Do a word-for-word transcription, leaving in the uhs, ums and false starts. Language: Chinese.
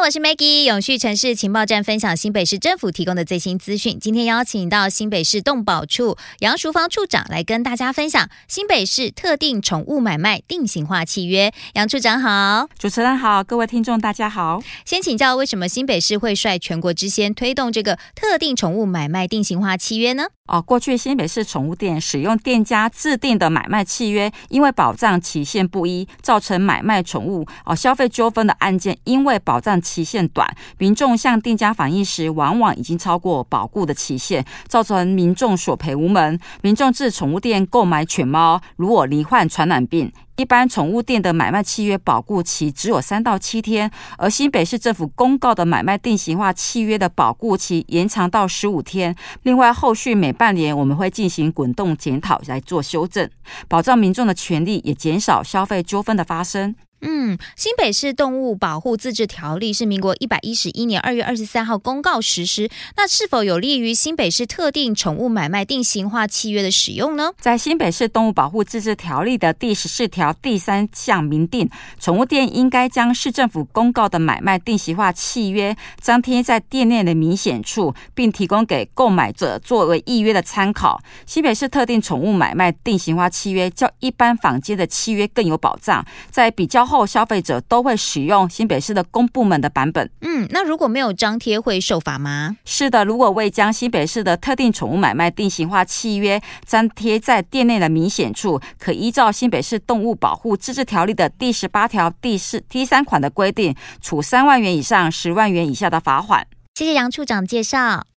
我是 Maggie， 永续城市情报站分享新北市政府提供的最新资讯。今天邀请到新北市动保处杨淑芳处长来跟大家分享新北市特定宠物买卖定型化契约。杨处长好。 主持人好，各位听众大家好。 先请教，为什么新北市会率全国之先推动这个特定宠物买卖定型化契约呢？ 哦，过去新北市宠物店使用店家制定的买卖契约，因为保障期限不一，造成买卖宠物哦消费纠纷的案件，因为保障期限短，民众向店家反映时，往往已经超过保固的期限，造成民众索赔无门。民众至宠物店购买犬猫，如果罹患传染病，一般宠物店的买卖契约保固期只有三到七天，而新北市政府公告的买卖定型化契约的保固期延长到十五天。另外，后续每半年我们会进行滚动检讨来做修正，保障民众的权利，也减少消费纠纷的发生。 嗯，新北市动物保护自治条例是民国一百一十一年二月二十三号公告实施，那是否有利于新北市特定宠物买卖定型化契约的使用呢？ 在新北市动物保护自治条例的第十四条第三项明定，宠物店应该将市政府公告的买卖定型化契约张贴在店内的明显处，并提供给购买者作为议约的参考。新北市特定宠物买卖定型化契约较一般坊间的契约更有保障，在比较后消费者都会使用新北市的公部门的版本。 嗯，那如果没有张贴会受罚吗？ 是的，如果未将新北市的特定宠物买卖定型化契约张贴在店内的明显处，可依照新北市动物保护自治条例的第十八条第四第三款的规定，处三万元以上十万元以下的罚款。 谢谢杨处长介绍。